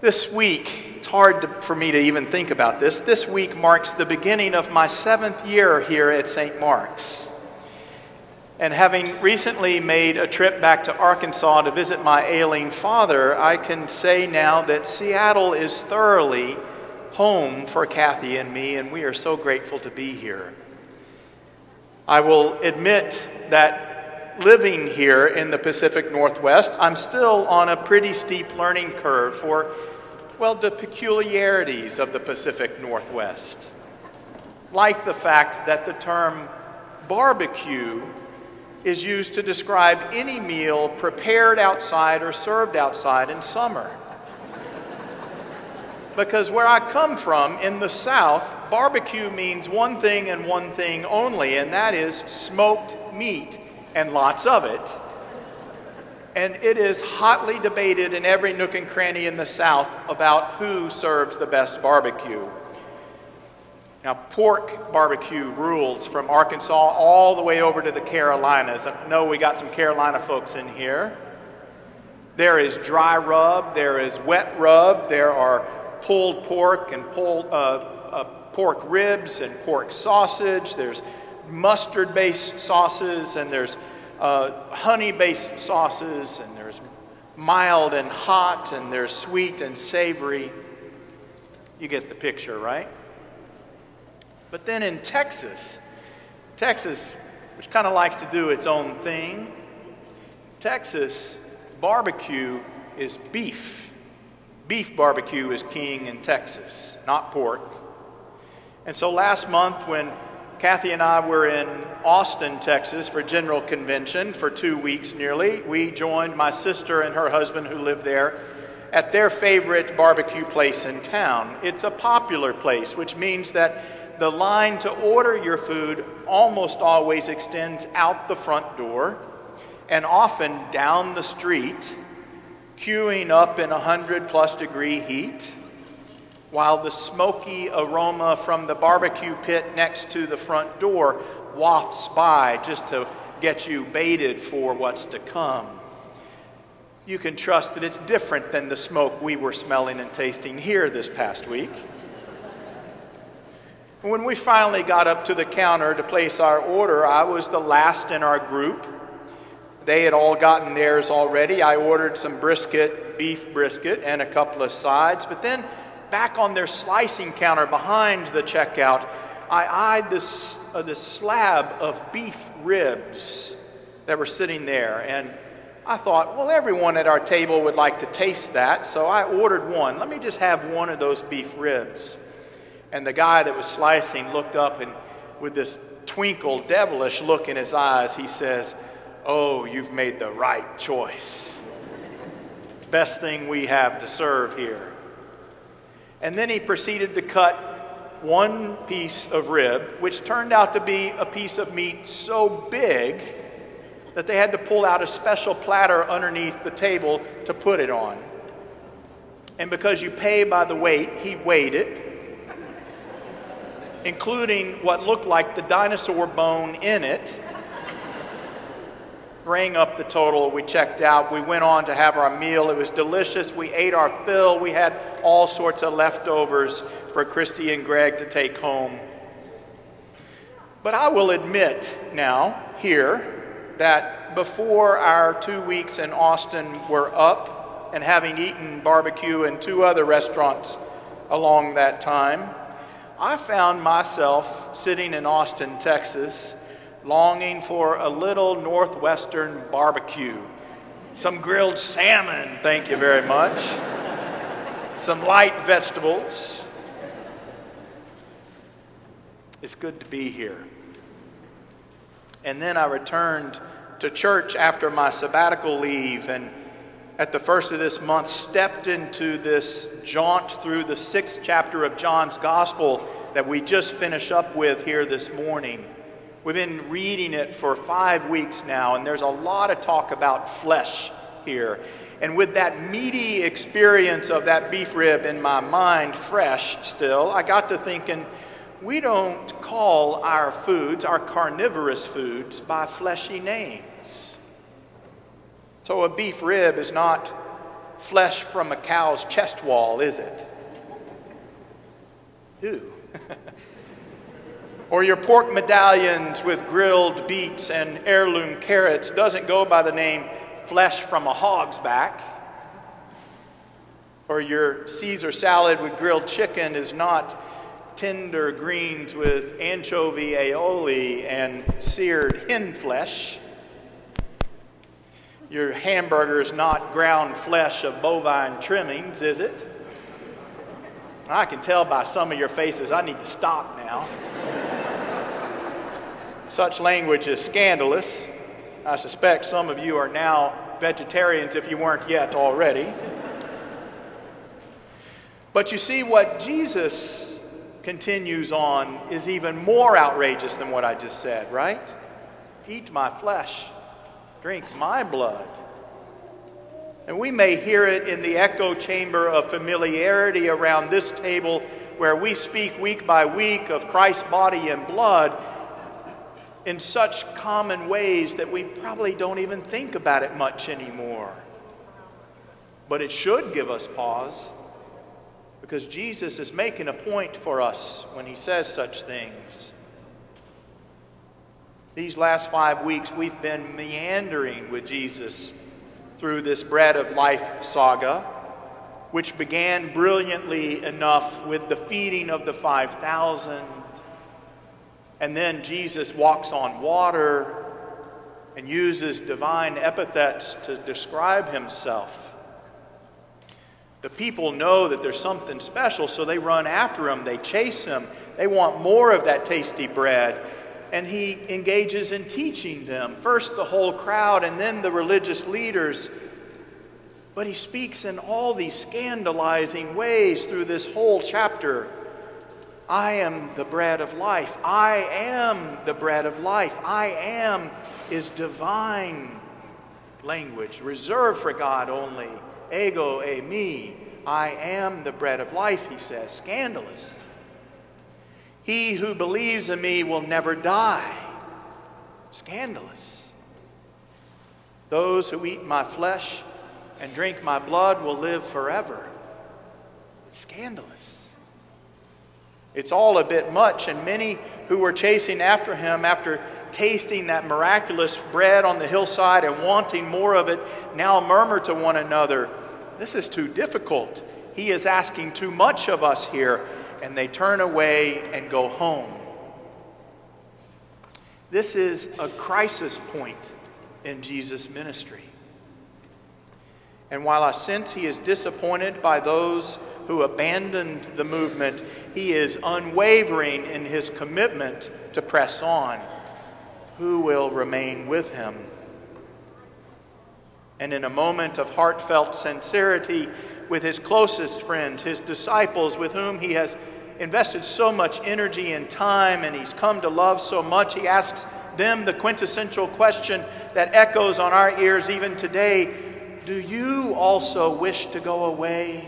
This week, it's hard for me to even think about this. This week marks the beginning of my 7th year here at St. Mark's. And having recently made a trip back to Arkansas to visit my ailing father, I can say now that Seattle is thoroughly home for Kathy and me, and we are so grateful to be here. I will admit that living here in the Pacific Northwest, I'm still on a pretty steep learning curve for, well, the peculiarities of the Pacific Northwest. Like the fact that the term barbecue is used to describe any meal prepared outside or served outside in summer. Because where I come from, in the South, barbecue means one thing and one thing only, and that is smoked meat, and lots of it. And it is hotly debated in every nook and cranny in the South about who serves the best barbecue. Now, pork barbecue rules from Arkansas all the way over to the Carolinas. I know we got some Carolina folks in here. There is dry rub, there is wet rub, there are pulled pork and pork ribs and pork sausage. There's mustard-based sauces, and there's honey-based sauces, and there's mild and hot, and there's sweet and savory. You get the picture, right? But then in Texas, which kind of likes to do its own thing, Texas barbecue is beef. Beef barbecue is king in Texas, not pork. And so last month when Kathy and I were in Austin, Texas for General Convention for 2 weeks nearly, we joined my sister and her husband who live there at their favorite barbecue place in town. It's a popular place, which means that the line to order your food almost always extends out the front door and often down the street, queuing up in 100+ degree heat, while the smoky aroma from the barbecue pit next to the front door wafts by just to get you baited for what's to come. You can trust that it's different than the smoke we were smelling and tasting here this past week. When we finally got up to the counter to place our order, I was the last in our group. They had all gotten theirs already. I ordered some brisket, beef brisket, and a couple of sides, but then back on their slicing counter behind the checkout, I eyed this slab of beef ribs that were sitting there, and I thought, well, everyone at our table would like to taste that, so I ordered one. Let me just have one of those beef ribs. And the guy that was slicing looked up, and with this twinkle, devilish look in his eyes, he says, "Oh, you've made the right choice. Best thing we have to serve here." And then he proceeded to cut one piece of rib, which turned out to be a piece of meat so big that they had to pull out a special platter underneath the table to put it on. And because you pay by the weight, he weighed it, including what looked like the dinosaur bone in it, rang up the total. We checked out. We went on to have our meal. It was delicious. We ate our fill. We had all sorts of leftovers for Christy and Greg to take home. But I will admit now here that before our 2 weeks in Austin were up, and having eaten barbecue in 2 other restaurants along that time, I found myself sitting in Austin, Texas, longing for a little Northwestern barbecue. Some grilled salmon, thank you very much. Some light vegetables. It's good to be here. And then I returned to church after my sabbatical leave, and at the first of this month stepped into this jaunt through the 6th chapter of John's Gospel that we just finished up with here this morning. We've been reading it for 5 weeks now, and there's a lot of talk about flesh here. And with that meaty experience of that beef rib in my mind fresh still, I got to thinking, we don't call our foods, our carnivorous foods, by fleshy names. So a beef rib is not flesh from a cow's chest wall, is it? Ew. Or your pork medallions with grilled beets and heirloom carrots doesn't go by the name flesh from a hog's back. Or your Caesar salad with grilled chicken is not tender greens with anchovy aioli and seared hen flesh. Your hamburger is not ground flesh of bovine trimmings, is it? I can tell by some of your faces I need to stop now. Such language is scandalous. I suspect some of you are now vegetarians if you weren't yet already. But you see, what Jesus continues on is even more outrageous than what I just said, right? Eat my flesh, drink my blood. And we may hear it in the echo chamber of familiarity around this table where we speak week by week of Christ's body and blood in such common ways that we probably don't even think about it much anymore. But it should give us pause, because Jesus is making a point for us when he says such things. These last 5 weeks, we've been meandering with Jesus through this bread of life saga, which began brilliantly enough with the feeding of the 5,000. And then Jesus walks on water and uses divine epithets to describe himself. The people know that there's something special, so they run after him. They chase him. They want more of that tasty bread. And he engages in teaching them, first the whole crowd and then the religious leaders. But he speaks in all these scandalizing ways through this whole chapter. I am the bread of life. I am the bread of life. I am is divine language, reserved for God only. Ego eimi. I am the bread of life, he says. Scandalous. He who believes in me will never die. Scandalous. Those who eat my flesh and drink my blood will live forever. Scandalous. It's all a bit much, and many who were chasing after him after tasting that miraculous bread on the hillside and wanting more of it now murmur to one another, "This is too difficult. He is asking too much of us here." And they turn away and go home. This is a crisis point in Jesus' ministry. And while I sense he is disappointed by those who abandoned the movement, he is unwavering in his commitment to press on. Who will remain with him? And in a moment of heartfelt sincerity with his closest friends, his disciples with whom he has invested so much energy and time and he's come to love so much, he asks them the quintessential question that echoes on our ears even today: do you also wish to go away?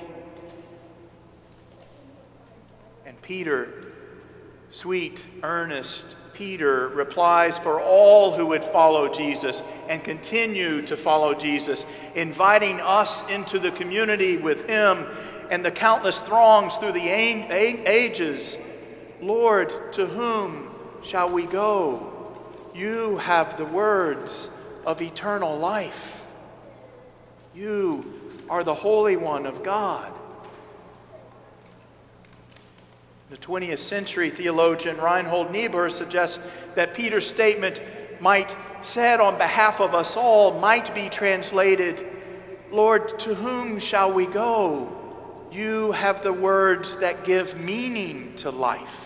And Peter, sweet, earnest Peter, replies for all who would follow Jesus and continue to follow Jesus, inviting us into the community with him and the countless throngs through the ages. Lord, to whom shall we go? You have the words of eternal life. You are the Holy One of God. The 20th century theologian Reinhold Niebuhr suggests that Peter's statement said on behalf of us all, might be translated, Lord, to whom shall we go? You have the words that give meaning to life.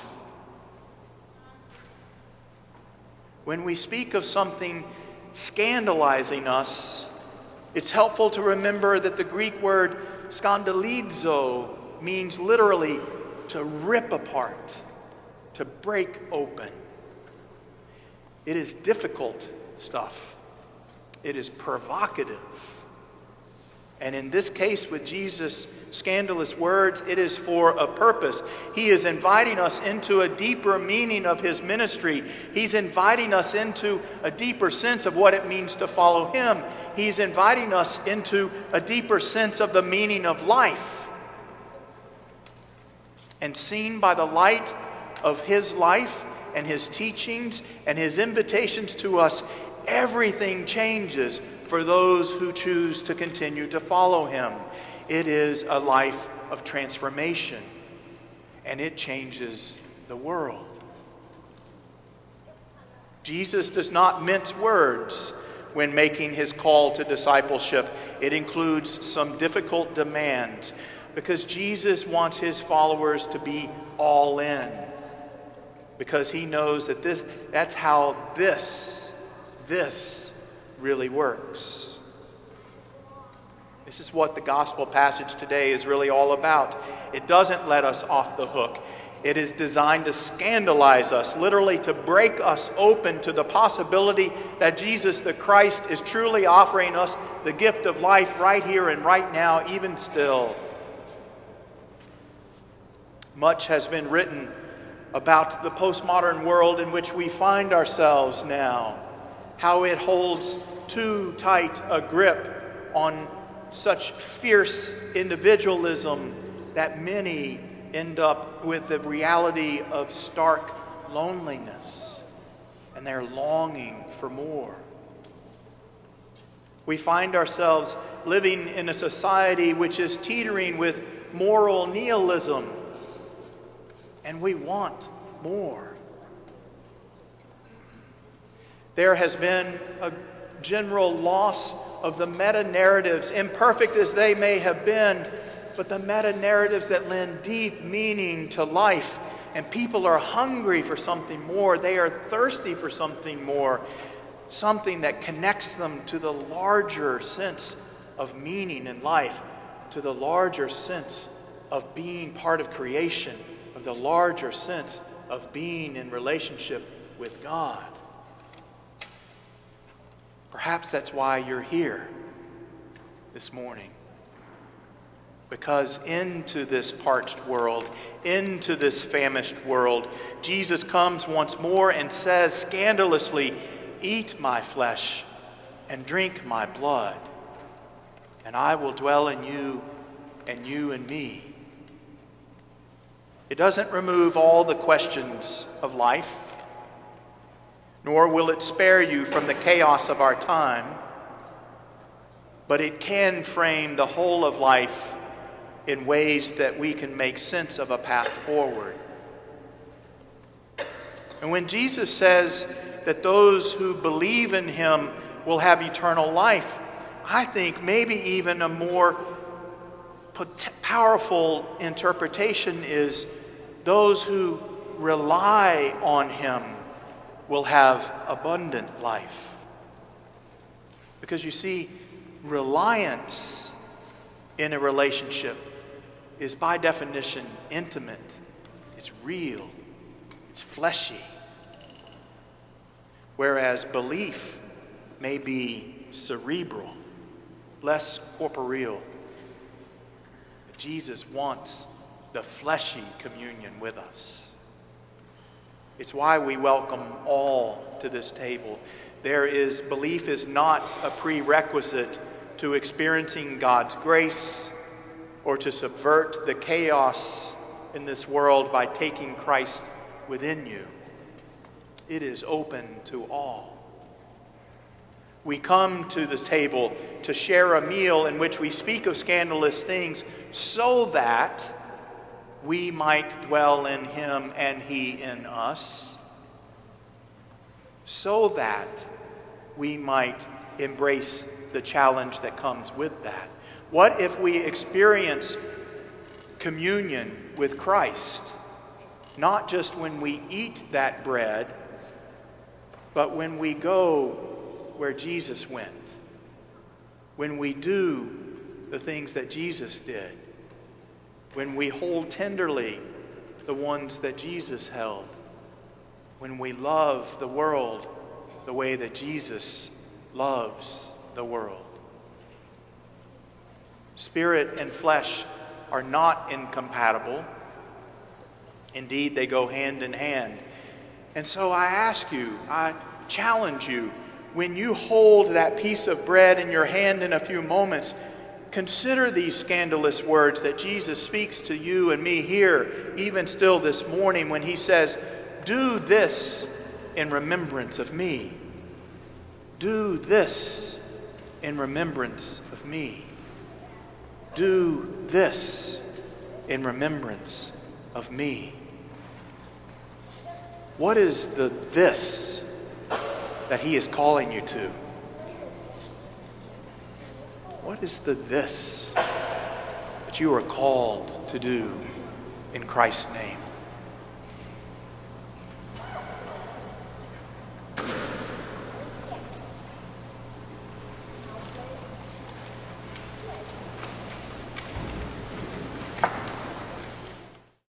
When we speak of something scandalizing us, it's helpful to remember that the Greek word skandalizo means literally to rip apart, to break open. It is difficult stuff. It is provocative. And in this case with Jesus, scandalous words, it is for a purpose. He is inviting us into a deeper meaning of his ministry. He's inviting us into a deeper sense of what it means to follow him. He's inviting us into a deeper sense of the meaning of life. And seen by the light of his life and his teachings and his invitations to us, everything changes for those who choose to continue to follow him. It is a life of transformation, and it changes the world. Jesus does not mince words when making his call to discipleship. It includes some difficult demands, because Jesus wants his followers to be all in, because he knows that that's how this really works. This is what the gospel passage today is really all about. It doesn't let us off the hook. It is designed to scandalize us, literally to break us open to the possibility that Jesus the Christ is truly offering us the gift of life right here and right now, even still. Much has been written about the postmodern world in which we find ourselves now, how it holds too tight a grip on such fierce individualism that many end up with the reality of stark loneliness, and they're longing for more. We find ourselves living in a society which is teetering with moral nihilism, and we want more. There has been a general loss of the meta-narratives, imperfect as they may have been, but the meta-narratives that lend deep meaning to life. And people are hungry for something more. They are thirsty for something more, something that connects them to the larger sense of meaning in life, to the larger sense of being part of creation, of the larger sense of being in relationship with God. Perhaps that's why you're here this morning. Because into this parched world, into this famished world, Jesus comes once more and says scandalously, "Eat my flesh and drink my blood, and I will dwell in you and you in me." It doesn't remove all the questions of life, nor will it spare you from the chaos of our time, but it can frame the whole of life in ways that we can make sense of a path forward. And when Jesus says that those who believe in him will have eternal life, I think maybe even a more powerful interpretation is those who rely on him will have abundant life. Because you see, reliance in a relationship is by definition intimate. It's real. It's fleshy. Whereas belief may be cerebral, less corporeal. But Jesus wants the fleshy communion with us. It's why we welcome all to this table. Belief is not a prerequisite to experiencing God's grace or to subvert the chaos in this world by taking Christ within you. It is open to all. We come to the table to share a meal in which we speak of scandalous things so that we might dwell in him and he in us, so that we might embrace the challenge that comes with that. What if we experience communion with Christ, not just when we eat that bread, but when we go where Jesus went, when we do the things that Jesus did, when we hold tenderly the ones that Jesus held, when we love the world the way that Jesus loves the world. Spirit and flesh are not incompatible. Indeed, they go hand in hand. And so I ask you, I challenge you, when you hold that piece of bread in your hand in a few moments, consider these scandalous words that Jesus speaks to you and me here, even still this morning, when he says, "Do this in remembrance of me. Do this in remembrance of me. Do this in remembrance of me." What is the this that he is calling you to? What is the this that you are called to do in Christ's name?